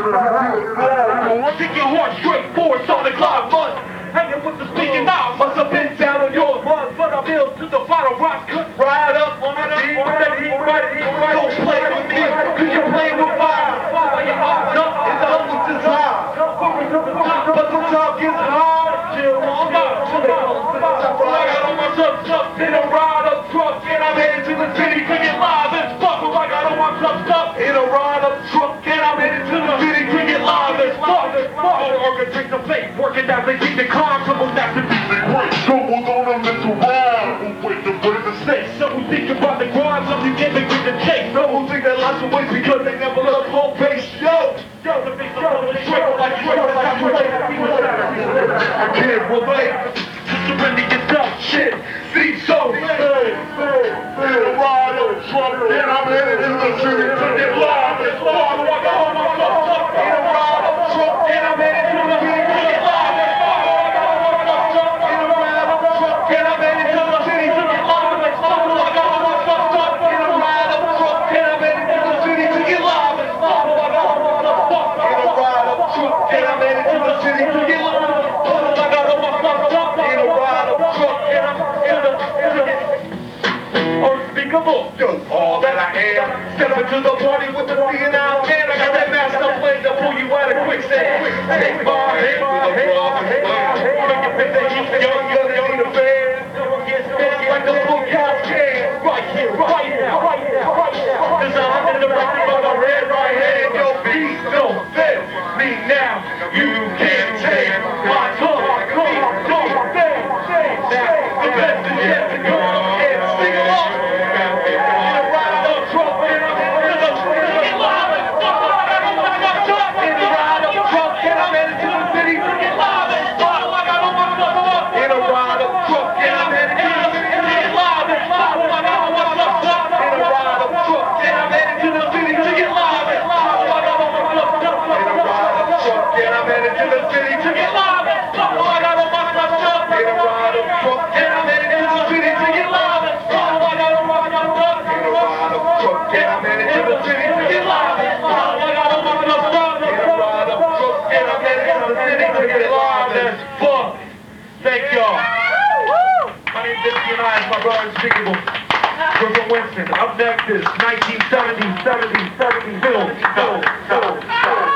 Take your horse straight forward, on the clock must. Hanging with the speaking out, must have been down on yours. But I built to the bottom, rock cut right up on the deep, right. Don't play with me, cause you're playing with fire. While your eyes up, it's the hustle desire. But the talk is hard. Chill on up, I got on my stuff, in a ride up truck, and I'm headed to the city, cricket live as fuck. I got on my stuff, in a ride up truck, and I'm headed to the city, cricket live as fuck. All architects of fate, working as they think the climb, trouble that to be the great. Troubles on a mental ride, wait to break the state. Some who think about the grind, some you get the good to take. Some who think that life's a waste because they never love home base. Yo, the big like I can't relate. Just surrender yourself, shit. See, so, ride up truck, and I'm headed in the city to get live. It's live, I got all my stuff, in a ride up truck, and I'm headed to the city to get live. It's live, I got all my stuff, in a ride up truck, and I'm headed to the city to get live. It's live, I got all my stuff, in a ride up truck, and I'm headed to the city to get live. It's live, I got all my stuff, in a ride up truck, and I'm headed to the city to get live. I got all my stuff, in a ride up truck, and I'm unspeakable. Just all that I am. Step into the party with the seeing out man. I got that master plan to pull you out of quicksand. Take my hand to the floor. Make it fit that you young in the band. Get steady like a full cow can. Right here, right now, right now, right now. There's a hundred in the back of my red right hand. Yo, beat don't fit me now. You can't take my tongue. Don't say now. The best is yet to come. And sing along. Thank y'all. My name is Vinci and I, my brother Unspeakable. Brooklyn Winston. Up next is 1970, 70, 70, Phil.